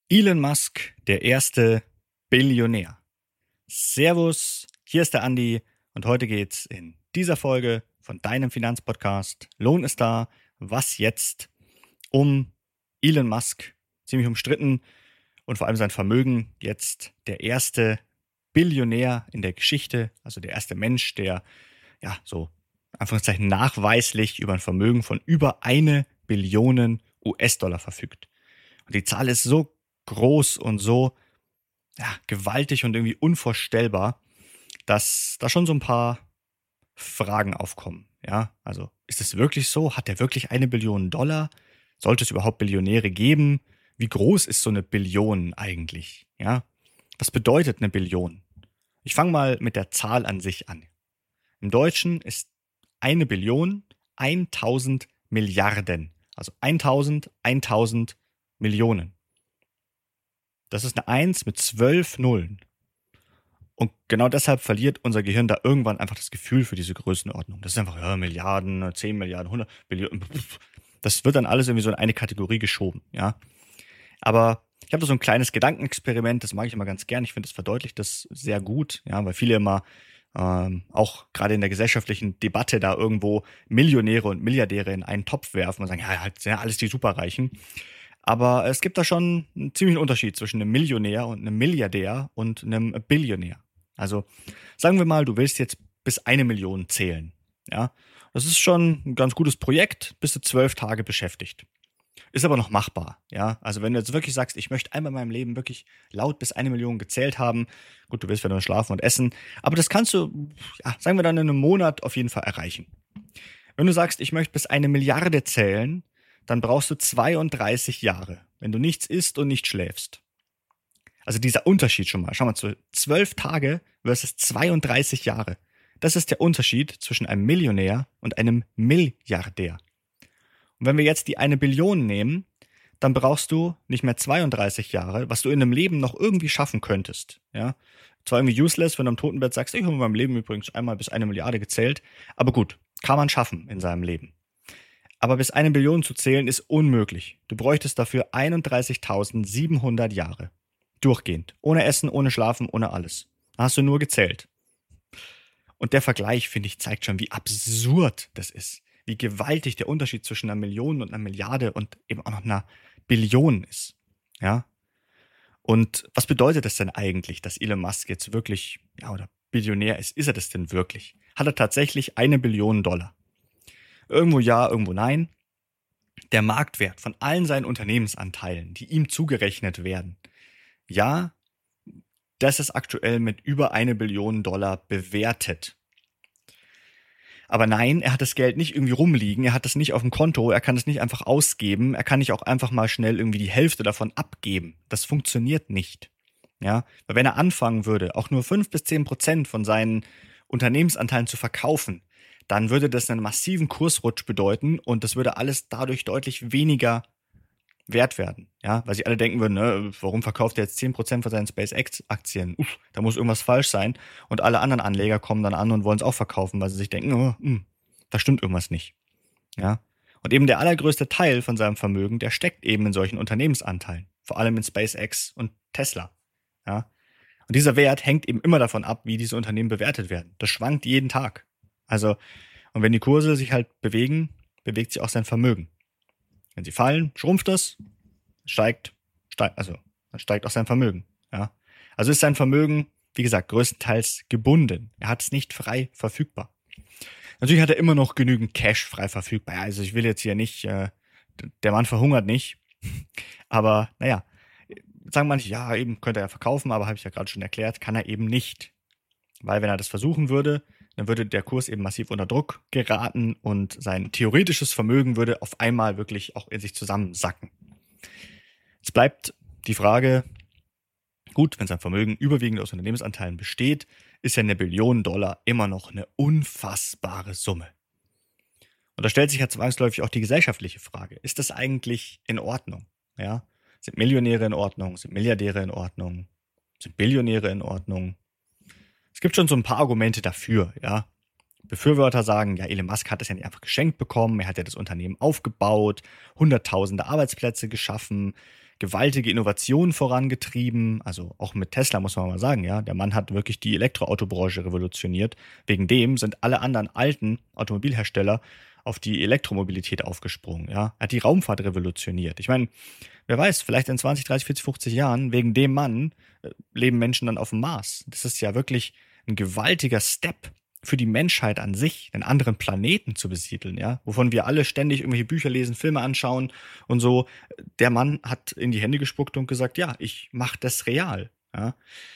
Elon Musk, der erste Billionär. Servus, hier ist der Andi und heute geht's in dieser Folge von deinem Finanzpodcast Lohn ist da, was jetzt? Um Elon Musk, ziemlich umstritten und vor allem sein Vermögen, jetzt der erste Billionär in der Geschichte, also der erste Mensch, der so Anführungszeichen nachweislich über ein Vermögen von über 1 Billion US-Dollar verfügt. Und die Zahl ist so groß und so gewaltig und irgendwie unvorstellbar, dass da schon so ein paar Fragen aufkommen. Ja, also ist es wirklich so? Hat er wirklich 1 Billion Dollar? Sollte es überhaupt Billionäre geben? Wie groß ist so eine Billion eigentlich? Ja, was bedeutet eine Billion? Ich fange mal mit der Zahl an sich an. Im Deutschen ist 1 Billion 1000 Milliarden. Also 1000 Millionen. Das ist eine 1 mit 12 Nullen. Und genau deshalb verliert unser Gehirn da irgendwann einfach das Gefühl für diese Größenordnung. Das ist einfach Milliarden, 10 Milliarden, 100 Billionen. Das wird dann alles irgendwie so in eine Kategorie geschoben. Ja. Aber ich habe da so ein kleines Gedankenexperiment, das mag ich immer ganz gern. Ich finde, das verdeutlicht das sehr gut, ja, weil viele immer auch gerade in der gesellschaftlichen Debatte da irgendwo Millionäre und Milliardäre in einen Topf werfen und sagen, ja, halt sind ja alles die Superreichen. Aber es gibt da schon einen ziemlichen Unterschied zwischen einem Millionär und einem Milliardär und einem Billionär. Also sagen wir mal, du willst jetzt bis 1 Million zählen. Ja, das ist schon ein ganz gutes Projekt, bist du 12 Tage beschäftigt. Ist aber noch machbar, ja. Also wenn du jetzt wirklich sagst, ich möchte einmal in meinem Leben wirklich laut bis 1 Million gezählt haben, gut, du willst ja nur schlafen und essen, aber das kannst du, sagen wir dann in einem Monat auf jeden Fall erreichen. Wenn du sagst, ich möchte bis 1 Milliarde zählen, dann brauchst du 32 Jahre, wenn du nichts isst und nicht schläfst. Also dieser Unterschied schon mal, schau mal, 12 Tage versus 32 Jahre. Das ist der Unterschied zwischen einem Millionär und einem Milliardär. Und wenn wir jetzt die 1 Billion nehmen, dann brauchst du nicht mehr 32 Jahre, was du in einem Leben noch irgendwie schaffen könntest. Ja? Zwar irgendwie useless, wenn du am Totenbett sagst, ich habe in meinem Leben übrigens einmal bis 1 Milliarde gezählt, aber gut, kann man schaffen in seinem Leben. Aber bis 1 Billion zu zählen ist unmöglich. Du bräuchtest dafür 31.700 Jahre. Durchgehend. Ohne Essen, ohne Schlafen, ohne alles. Da hast du nur gezählt. Und der Vergleich, finde ich, zeigt schon, wie absurd das ist. Wie gewaltig der Unterschied zwischen 1 Million und 1 Milliarde und eben auch noch einer Billion ist. Ja? Und was bedeutet das denn eigentlich, dass Elon Musk jetzt wirklich, oder Billionär ist? Ist er das denn wirklich? Hat er tatsächlich 1 Billion Dollar? Irgendwo ja, irgendwo nein. Der Marktwert von allen seinen Unternehmensanteilen, die ihm zugerechnet werden, ja, das ist aktuell mit über 1 Billion Dollar bewertet. Aber nein, er hat das Geld nicht irgendwie rumliegen, er hat das nicht auf dem Konto, er kann es nicht einfach ausgeben, er kann nicht auch einfach mal schnell irgendwie die Hälfte davon abgeben. Das funktioniert nicht. Ja, weil wenn er anfangen würde, auch nur 5-10% von seinen Unternehmensanteilen zu verkaufen, dann würde das einen massiven Kursrutsch bedeuten und das würde alles dadurch deutlich weniger wert werden. Ja, weil sie alle denken würden, warum verkauft er jetzt 10% von seinen SpaceX-Aktien? Da muss irgendwas falsch sein. Und alle anderen Anleger kommen dann an und wollen es auch verkaufen, weil sie sich denken, da stimmt irgendwas nicht. Ja, und eben der allergrößte Teil von seinem Vermögen, der steckt eben in solchen Unternehmensanteilen. Vor allem in SpaceX und Tesla. Ja, und dieser Wert hängt eben immer davon ab, wie diese Unternehmen bewertet werden. Das schwankt jeden Tag. Also, und wenn die Kurse sich halt bewegen, bewegt sich auch sein Vermögen. Wenn sie fallen, schrumpft das, steigt auch sein Vermögen. Ja? Also ist sein Vermögen, wie gesagt, größtenteils gebunden. Er hat es nicht frei verfügbar. Natürlich hat er immer noch genügend Cash frei verfügbar. Also ich will jetzt hier nicht, der Mann verhungert nicht. Aber sagen manche, ja, eben könnte er verkaufen, aber habe ich ja gerade schon erklärt, kann er eben nicht. Weil wenn er das versuchen würde, dann würde der Kurs eben massiv unter Druck geraten und sein theoretisches Vermögen würde auf einmal wirklich auch in sich zusammensacken. Es bleibt die Frage, gut, wenn sein Vermögen überwiegend aus Unternehmensanteilen besteht, ist ja 1 Billion Dollar immer noch eine unfassbare Summe. Und da stellt sich ja zwangsläufig auch die gesellschaftliche Frage, ist das eigentlich in Ordnung? Ja? Sind Millionäre in Ordnung? Sind Milliardäre in Ordnung? Sind Billionäre in Ordnung? Es gibt schon so ein paar Argumente dafür, ja. Befürworter sagen, ja, Elon Musk hat das ja nicht einfach geschenkt bekommen, er hat ja das Unternehmen aufgebaut, hunderttausende Arbeitsplätze geschaffen, gewaltige Innovationen vorangetrieben. Also auch mit Tesla muss man mal sagen, ja, der Mann hat wirklich die Elektroautobranche revolutioniert. Wegen dem sind alle anderen alten Automobilhersteller auf die Elektromobilität aufgesprungen, ja. Er hat die Raumfahrt revolutioniert. Ich meine, wer weiß, vielleicht in 20, 30, 40, 50 Jahren, wegen dem Mann, leben Menschen dann auf dem Mars. Das ist ja wirklich ein gewaltiger Step für die Menschheit an sich, einen anderen Planeten zu besiedeln, ja, wovon wir alle ständig irgendwelche Bücher lesen, Filme anschauen und so. Der Mann hat in die Hände gespuckt und gesagt, ja, ich mache das real, ja.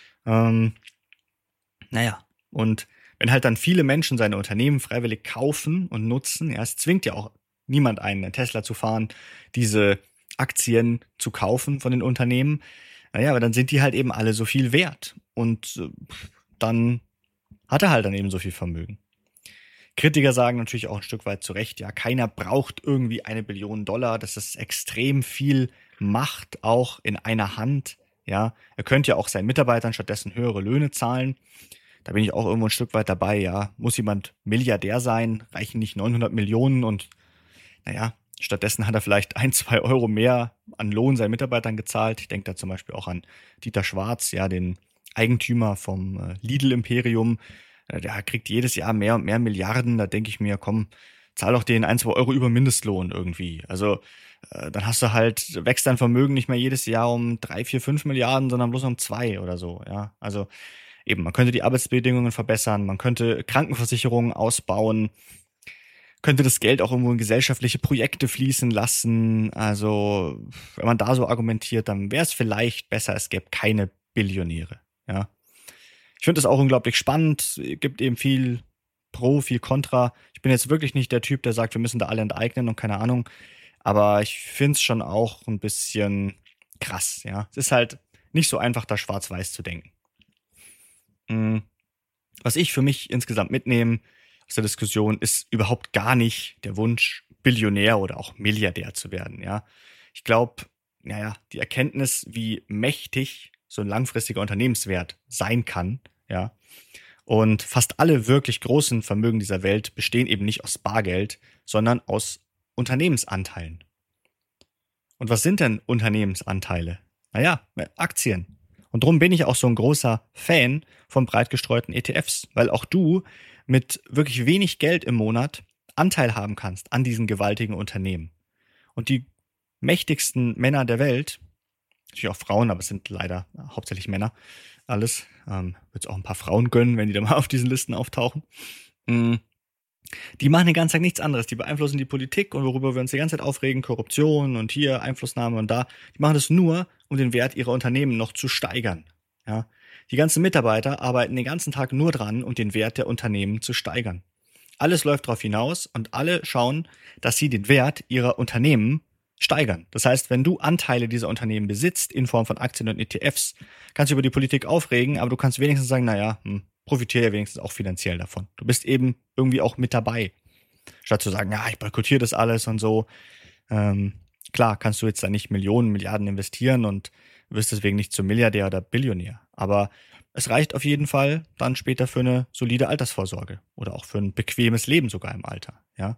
Naja, und wenn halt dann viele Menschen seine Unternehmen freiwillig kaufen und nutzen, ja, es zwingt ja auch niemand einen Tesla zu fahren, diese Aktien zu kaufen von den Unternehmen, naja, aber dann sind die halt eben alle so viel wert und dann hat er halt dann eben so viel Vermögen. Kritiker sagen natürlich auch ein Stück weit zu Recht, ja, keiner braucht irgendwie $1 Billion, das ist extrem viel Macht auch in einer Hand, ja. Er könnte ja auch seinen Mitarbeitern stattdessen höhere Löhne zahlen. Da bin ich auch irgendwo ein Stück weit dabei, ja. Muss jemand Milliardär sein, reichen nicht 900 Millionen und naja, stattdessen hat er vielleicht 1, 2 Euro mehr an Lohn seinen Mitarbeitern gezahlt. Ich denke da zum Beispiel auch an Dieter Schwarz, ja, den Eigentümer vom Lidl-Imperium. Der kriegt jedes Jahr mehr und mehr Milliarden. Da denke ich mir, komm, zahl doch den 1, 2 Euro über Mindestlohn irgendwie. Also dann hast du halt, wächst dein Vermögen nicht mehr jedes Jahr um 3, 4, 5 Milliarden, sondern bloß um 2 oder so, ja. Also eben, man könnte die Arbeitsbedingungen verbessern, man könnte Krankenversicherungen ausbauen, könnte das Geld auch irgendwo in gesellschaftliche Projekte fließen lassen. Also, wenn man da so argumentiert, dann wäre es vielleicht besser, es gäbe keine Billionäre, ja. Ich finde das auch unglaublich spannend, gibt eben viel Pro, viel Contra. Ich bin jetzt wirklich nicht der Typ, der sagt, wir müssen da alle enteignen und keine Ahnung. Aber ich finde es schon auch ein bisschen krass, ja. Es ist halt nicht so einfach, da schwarz-weiß zu denken. Was ich für mich insgesamt mitnehme aus der Diskussion, ist überhaupt gar nicht der Wunsch, Billionär oder auch Milliardär zu werden, ja. Ich glaube, naja, die Erkenntnis, wie mächtig so ein langfristiger Unternehmenswert sein kann, ja. Und fast alle wirklich großen Vermögen dieser Welt bestehen eben nicht aus Bargeld, sondern aus Unternehmensanteilen. Und was sind denn Unternehmensanteile? Naja, Aktien. Und darum bin ich auch so ein großer Fan von breit gestreuten ETFs, weil auch du mit wirklich wenig Geld im Monat Anteil haben kannst an diesen gewaltigen Unternehmen. Und die mächtigsten Männer der Welt, natürlich auch Frauen, aber es sind leider hauptsächlich Männer, alles, würde es auch ein paar Frauen gönnen, wenn die dann mal auf diesen Listen auftauchen. Die machen den ganzen Tag nichts anderes. Die beeinflussen die Politik und worüber wir uns die ganze Zeit aufregen, Korruption und hier Einflussnahme und da. Die machen das nur, um den Wert ihrer Unternehmen noch zu steigern. Ja? Die ganzen Mitarbeiter arbeiten den ganzen Tag nur dran, um den Wert der Unternehmen zu steigern. Alles läuft darauf hinaus und alle schauen, dass sie den Wert ihrer Unternehmen steigern. Das heißt, wenn du Anteile dieser Unternehmen besitzt, in Form von Aktien und ETFs, kannst du über die Politik aufregen, aber du kannst wenigstens sagen, naja, profitiere ja wenigstens auch finanziell davon. Du bist eben irgendwie auch mit dabei. Statt zu sagen, ja, ich boykottiere das alles und so. Klar, kannst du jetzt da nicht Millionen, Milliarden investieren und wirst deswegen nicht zum Milliardär oder Billionär. Aber es reicht auf jeden Fall dann später für eine solide Altersvorsorge oder auch für ein bequemes Leben sogar im Alter, ja.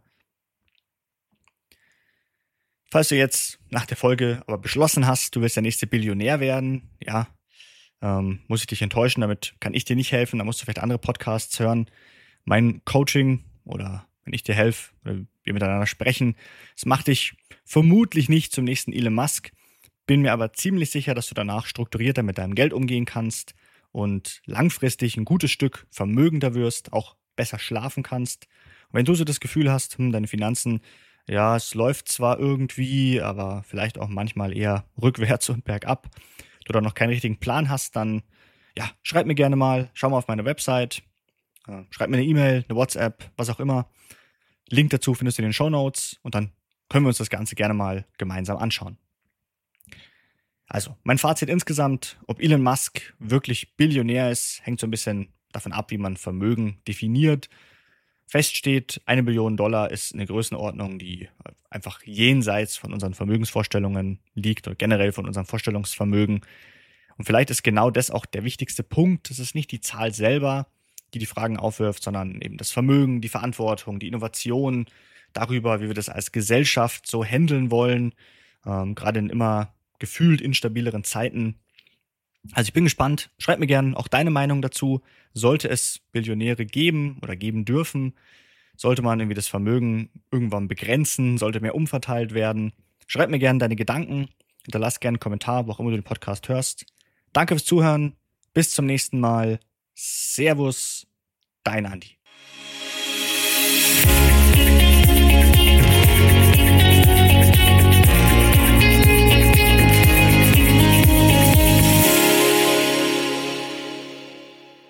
Falls du jetzt nach der Folge aber beschlossen hast, du willst der nächste Billionär werden, ja, muss ich dich enttäuschen, damit kann ich dir nicht helfen, da musst du vielleicht andere Podcasts hören. Mein Coaching oder wenn ich dir helfe oder wir miteinander sprechen, das macht dich vermutlich nicht zum nächsten Elon Musk, bin mir aber ziemlich sicher, dass du danach strukturierter mit deinem Geld umgehen kannst und langfristig ein gutes Stück vermögender wirst, auch besser schlafen kannst. Und wenn du so das Gefühl hast, deine Finanzen, ja, es läuft zwar irgendwie, aber vielleicht auch manchmal eher rückwärts und bergab, du da noch keinen richtigen Plan hast, dann ja, schreib mir gerne mal, schau mal auf meine Website, schreib mir eine E-Mail, eine WhatsApp, was auch immer. Link dazu findest du in den Shownotes und dann können wir uns das Ganze gerne mal gemeinsam anschauen. Also, mein Fazit insgesamt, ob Elon Musk wirklich Billionär ist, hängt so ein bisschen davon ab, wie man Vermögen definiert. Fest steht, $1 Billion ist eine Größenordnung, die einfach jenseits von unseren Vermögensvorstellungen liegt oder generell von unserem Vorstellungsvermögen. Und vielleicht ist genau das auch der wichtigste Punkt. Es ist nicht die Zahl selber, die die Fragen aufwirft, sondern eben das Vermögen, die Verantwortung, die Innovation darüber, wie wir das als Gesellschaft so handeln wollen. Gerade in immer gefühlt instabileren Zeiten. Also ich bin gespannt. Schreib mir gerne auch deine Meinung dazu. Sollte es Billionäre geben oder geben dürfen? Sollte man irgendwie das Vermögen irgendwann begrenzen? Sollte mehr umverteilt werden? Schreib mir gerne deine Gedanken. Hinterlass gerne einen Kommentar, wo auch immer du den Podcast hörst. Danke fürs Zuhören. Bis zum nächsten Mal. Servus, dein Andi.